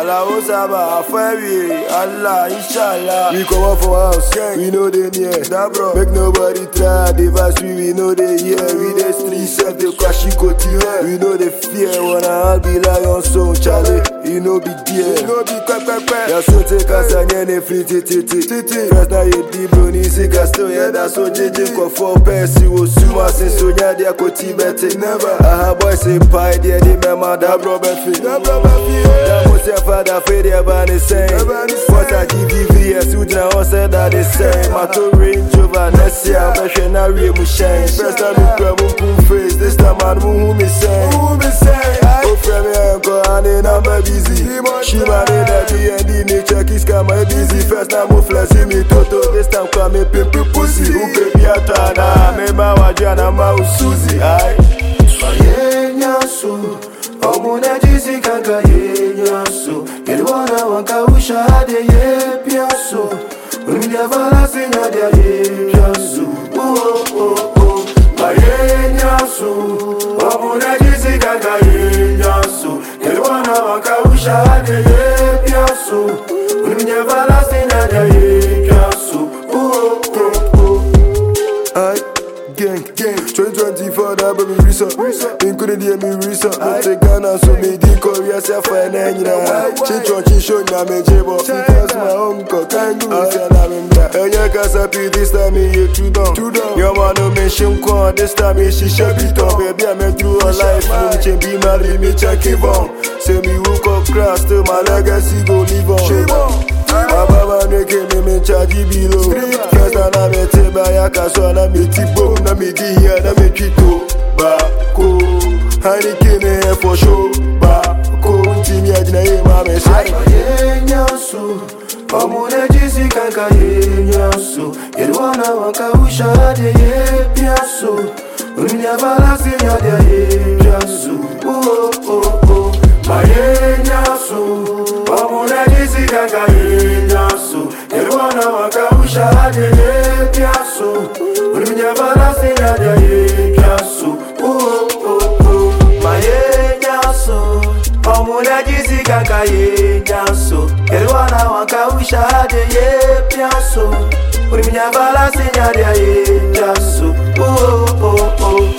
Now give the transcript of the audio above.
Allahu Saba, Fabi, Allah, Inshallah. We come up for house, we know they near. That bro, make nobody try. Device we know they hear. We the street self, they crash we know they fear. Wanna all be lion so Charlie, you know be dear. You know be quack. Ya so take us and any free titi. First now you deep brony, sick as still, yeah, that's so JJ go for Percy. Was Suma since so yeah, they are Koti never. I have boys say pie, they remember that brother fit. That was your father, Fede, about the same. What I GVV, yes, who did I say that the same. My two range over next year, I'm sure now we will change. First time we grab one face, this time I'm who me say. Oh, friend, I'm going, I'm busy. She married that D&D, nature kiss, come my busy. First time I'm flashing me, Toto, this time come me pimple pussy. Who baby, I turn, I'm my Wajana, my Susie. Omuna jizi kaka ye nyaso Elwana waka ushade ye piaso Umidia vala sinya dia ye piaso Ma ye nyaso Omuna jizi kaka ye nyaso Elwana waka ushade ye piaso Umidia vala sinya dia ye piaso Gang 2024 that baby research couldn't hear me research I take Ghana so me di Korea self and then Chinchon show na me jebo because my uncle can do it and ya casa this time you too down your man no mention kwa this time she should be top baby I met through a life me be marry me check it on say me woke up crash till my legacy go live on my baba neke me charge below first time I met him by a castle na me tipo na me di here na me chito bako Hurricane for show bako ntimi agina ye mama say ye nyaso omuna jizi kanka ye nyaso yelwana wanka ushade ye piaso uminya vala sinya dia ye piaso ma ye nyaso omuna jizi kanka ye nyaso yelwana wanka ushade ye piaso uminya vala sinya dia ye piaso Omuna jizi kaka ye nyaso Elwana wanka ushade ye piaso Uriminya vala sinya dia ye piaso